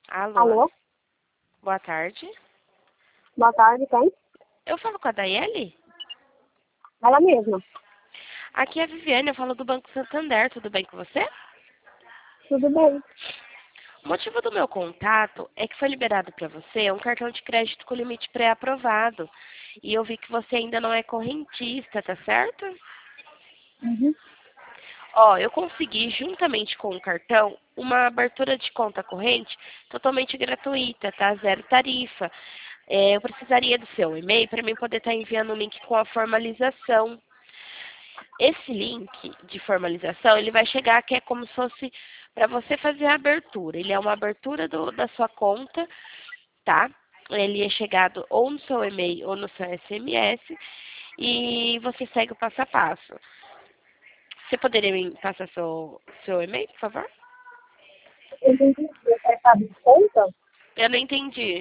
Alô, Alô? boa tarde. Boa tarde, quem? Eu falo com a Daiele? Ela mesma. Aqui é a Viviane, eu falo do Banco Santander, tudo bem com você? Tudo bem? O motivo do meu contato é que foi liberado para você um cartão de crédito com limite pré-aprovado. E eu vi que você ainda não é correntista, tá certo? Uhum. Ó, eu consegui, juntamente com o cartão, uma abertura de conta corrente totalmente gratuita, tá? Zero tarifa. Eu precisaria do seu e-mail para mim poder estar enviando o link com a formalização. Esse link de formalização, ele vai chegar que é como se fosse para você fazer a abertura. Ele é uma abertura da sua conta, tá? Ele é chegado ou no seu e-mail ou no seu SMS e você segue o passo a passo. Você poderia me passar seu e-mail, por favor? Eu entendi. Você sabe de conta? Eu não entendi.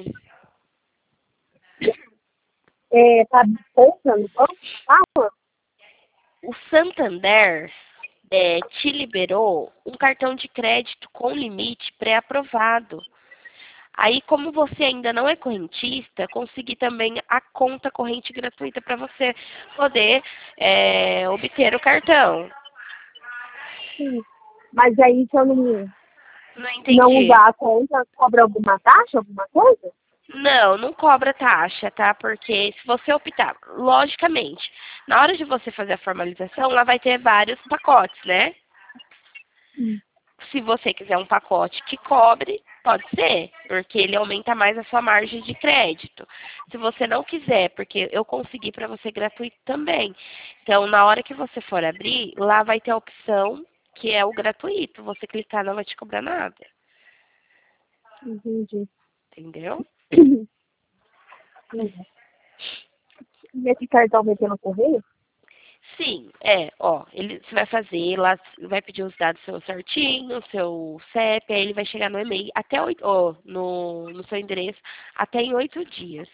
Sabe de conta no banco? Fala. O Santander te liberou um cartão de crédito com limite pré-aprovado. Aí, como você ainda não é correntista, consegui também a conta corrente gratuita para você poder obter o cartão. Sim. Mas aí, se eu Não não entendi. usar a conta, cobra alguma taxa, alguma coisa? Não, não cobra taxa, tá? Porque se você optar, logicamente, na hora de você fazer a formalização, lá vai ter vários pacotes, né? Sim. Se você quiser um pacote que cobre, pode ser, porque ele aumenta mais a sua margem de crédito. Se você não quiser, porque eu consegui para você gratuito também. Então, na hora que você for abrir, lá vai ter a opção que é o gratuito. Você clicar não vai te cobrar nada. Entendi. Entendeu? Uhum. E esse cartão vai ter no correio? Sim, ó, você vai fazer lá, vai pedir os dados seu certinho, seu CEP, aí ele vai chegar no e-mail até no seu endereço até em 8 dias.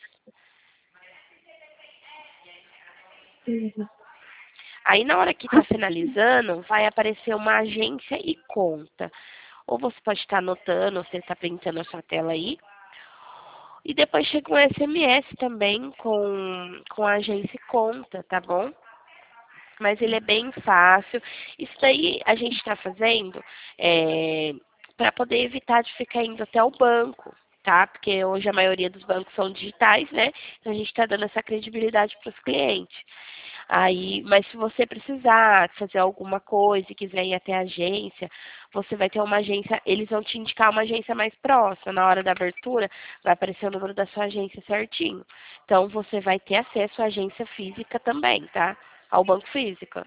Uhum. Aí na hora que está finalizando, vai aparecer uma agência e conta. Ou você pode estar anotando, ou você está printando a sua tela aí. E depois chega um SMS também com a agência e conta, tá bom? Mas ele é bem fácil. Isso daí a gente está fazendo para poder evitar de ficar indo até o banco, tá? Porque hoje a maioria dos bancos são digitais, né? Então a gente está dando essa credibilidade para os clientes. Aí, mas se você precisar fazer alguma coisa e quiser ir até a agência, você vai ter uma agência, eles vão te indicar uma agência mais próxima. Na hora da abertura, vai aparecer o número da sua agência certinho. Então, você vai ter acesso à agência física também, tá? Ao banco físico.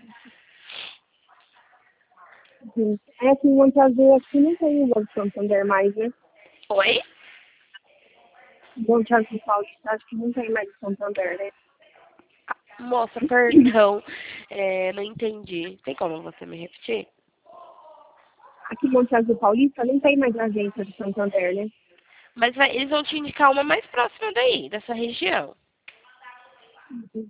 Uhum. É que em Monte Azul aqui não tem o Banco Santander mais, né? Oi? Monte Azul Paulista, acho que não tem mais o Santander, né? Moça, perdão. Não entendi. Tem como você me repetir? Aqui em Monte Azul Paulista não tem mais agência do Santander, né? Mas eles vão te indicar uma mais próxima daí, dessa região. Uhum.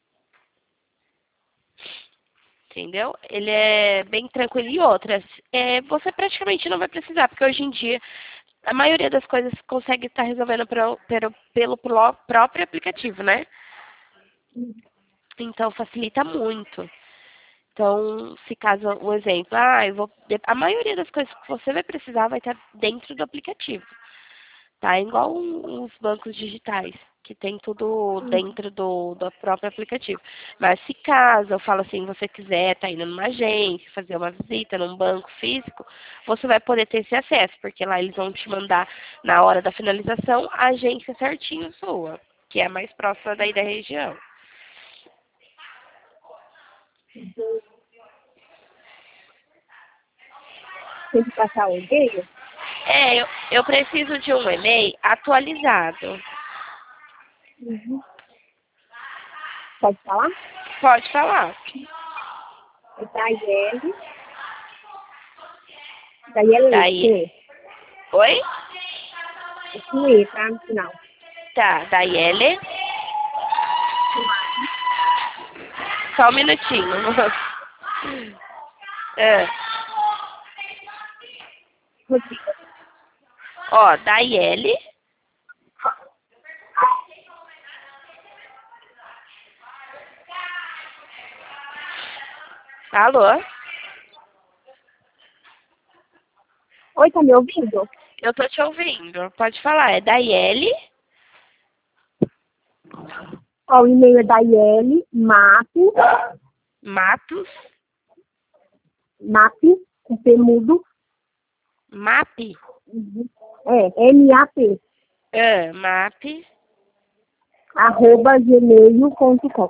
Entendeu? Ele é bem tranquilo. E outras, você praticamente não vai precisar, porque hoje em dia a maioria das coisas consegue estar resolvendo pelo próprio aplicativo, né? Então facilita muito. Então, se caso um exemplo, a maioria das coisas que você vai precisar vai estar dentro do aplicativo. Tá? É igual os bancos digitais, que tem tudo Uhum. dentro do próprio aplicativo. Mas se caso, eu falo assim, você quiser estar indo numa agência, fazer uma visita num banco físico, você vai poder ter esse acesso, porque lá eles vão te mandar, na hora da finalização, a agência certinho sua, que é a mais próxima daí da região. Tem que passar o e-mail? Eu preciso de um e-mail atualizado. Uhum. Pode falar? Pode falar. É Daiele, Daí. com E. Oi? É com E, tá? No final. Tá, Daiele. Só um minutinho. É, Rodrigo. Ó, Daiele. Alô? Oi, tá me ouvindo? Eu tô te ouvindo. Pode falar. É Daiele. Ó, o e-mail é Daiele Matos. MAP, com P mudo, MAP. MAP, MAP. @gmail.com.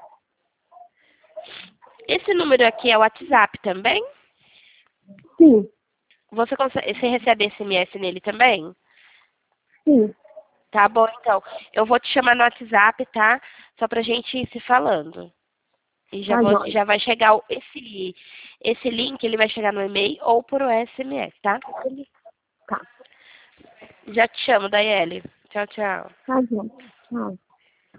Esse número aqui é o WhatsApp também? Sim, Você recebe SMS nele também? sim. Tá bom, então. Eu vou te chamar no WhatsApp, tá? Só pra gente ir se falando. E Tá jóia. já vai chegar esse link, ele vai chegar no e-mail ou por SMS, tá? Tá, Já te chamo, Daiele. Tchau, tchau. tá jóia. Tchau.